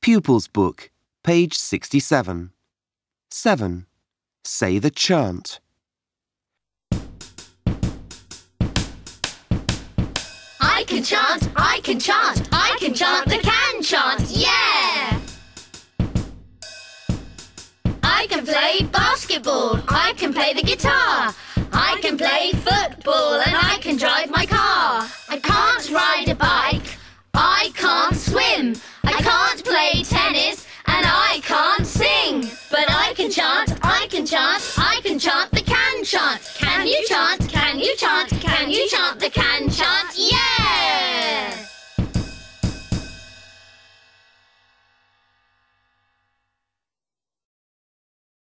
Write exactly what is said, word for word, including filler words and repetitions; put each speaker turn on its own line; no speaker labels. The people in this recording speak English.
Pupils Book, page sixty-seven. seven. Say the chant.
I can chant, I can chant, I can chant the can chant, yeah! I can play basketball, I can play the guitar, I can play football and I can drive my car. I can't ride a bike, I can't swim, I can't play tennis and I can't sing. But I can chant, I can chant, I can chant the can chant. Can you chant?